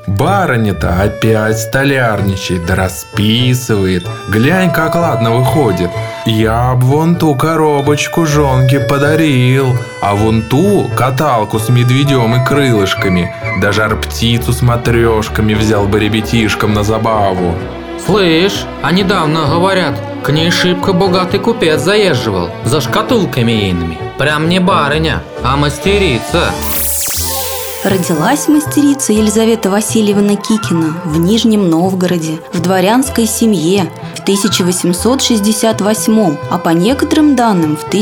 Барыня-то опять столярничает, да расписывает. Глянь, как ладно выходит. Я б вон ту коробочку жонке подарил, а вон ту каталку с медведем и крылышками, да жар-птицу с матрешками взял бы ребятишкам на забаву. Слышь, а недавно, говорят, к ней шибко богатый купец заезживал за шкатулками ейными. Прям не барыня, а мастерица. Родилась мастерица Елизавета Васильевна Кикина в Нижнем Новгороде в дворянской семье в 1868, а по некоторым данным в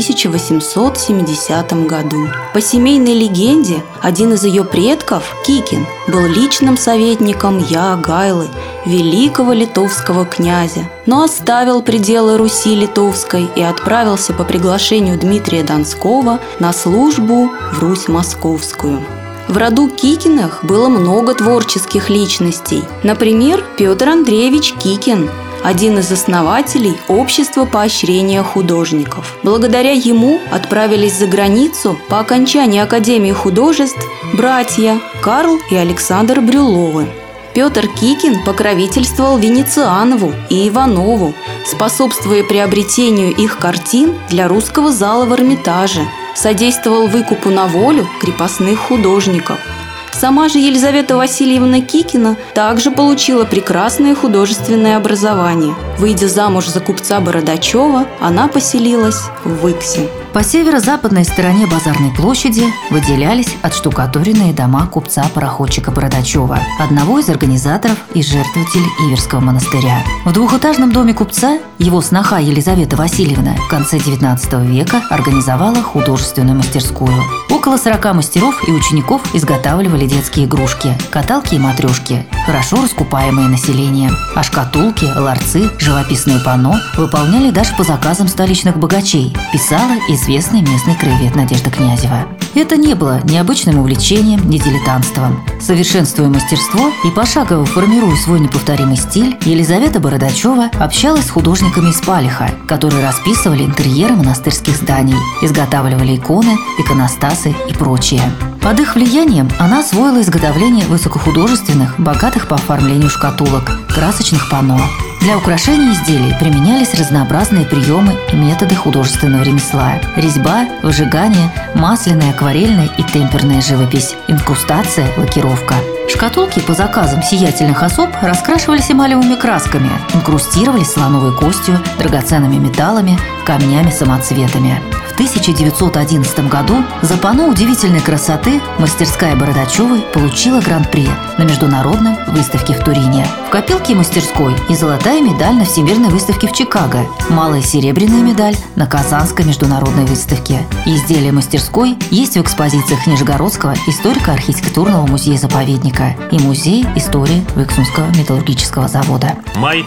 1870 году. По семейной легенде, один из ее предков, Кикин, был личным советником Яагайлы, великого литовского князя, но оставил пределы Руси Литовской и отправился по приглашению Дмитрия Донского на службу в Русь Московскую. В роду Кикиных было много творческих личностей. Например, Петр Андреевич Кикин, один из основателей Общества поощрения художников. Благодаря ему отправились за границу по окончании Академии художеств братья Карл и Александр Брюловы. Петр Кикин покровительствовал Венецианову и Иванову, способствуя приобретению их картин для русского зала в Эрмитаже, содействовал выкупу на волю крепостных художников. Сама же Елизавета Васильевна Кикина также получила прекрасное художественное образование. Выйдя замуж за купца Бородачева, она поселилась в Иксе. По северо-западной стороне Базарной площади выделялись отштукатуренные дома купца-пароходчика Бородачева, одного из организаторов и жертвователей Иверского монастыря. В двухэтажном доме купца его сноха Елизавета Васильевна в конце XIX века организовала художественную мастерскую. Около 40 мастеров и учеников изготавливали детские игрушки, каталки и матрешки, хорошо раскупаемые населением. А шкатулки, ларцы, живописные панно выполняли даже по заказам столичных богачей, писала известный местный краевед Надежда Князева. Это не было ни обычным увлечением, ни дилетантством. Совершенствуя мастерство и пошагово формируя свой неповторимый стиль, Елизавета Бородачева общалась с художниками из Палиха, которые расписывали интерьеры монастырских зданий, изготавливали иконы, иконостасы и прочее. Под их влиянием она освоила изготовление высокохудожественных, богатых по оформлению шкатулок, красочных панно. Для украшения изделий применялись разнообразные приемы и методы художественного ремесла: резьба, выжигание, масляная, акварельная и темперная живопись, инкрустация, лакировка. Шкатулки по заказам сиятельных особ раскрашивались эмалевыми красками, инкрустировались слоновой костью, драгоценными металлами, камнями-самоцветами. В 1911 году за панно удивительной красоты мастерская Бородачевой получила гран-при на международной выставке в Турине. В копилке мастерской и золотая медаль на Всемирной выставке в Чикаго, малая серебряная медаль на Казанской международной выставке. Изделия мастерской есть в экспозициях Нижегородского историко-архитектурного музея-заповедника и Музея истории Выксунского металлургического завода. Май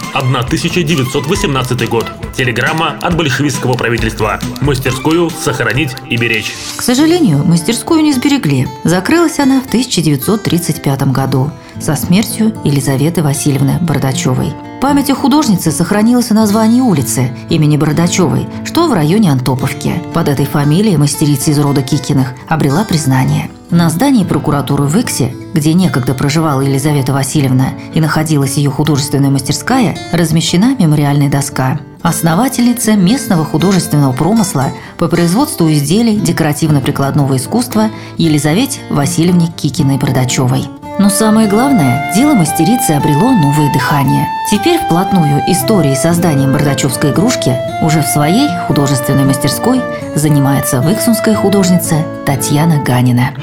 1918 год. Телеграмма от большевистского правительства: мастерскую сохранить и беречь. К сожалению, мастерскую не сберегли. Закрылась она в 1935 году со смертью Елизаветы Васильевны Бородачевой. Память о художнице сохранилось и название улицы имени Бородачевой, что в районе Антоповки. Под этой фамилией мастерица из рода Кикиных обрела признание. На здании прокуратуры в Иксе, где некогда проживала Елизавета Васильевна и находилась ее художественная мастерская, размещена мемориальная доска. Основательница местного художественного промысла по производству изделий декоративно-прикладного искусства Елизавете Васильевне Кикиной-Бородачевой. Но самое главное, дело мастерицы обрело новое дыхание. Теперь вплотную историей создания бардачевской игрушки уже в своей художественной мастерской занимается выксунская художница Татьяна Ганина.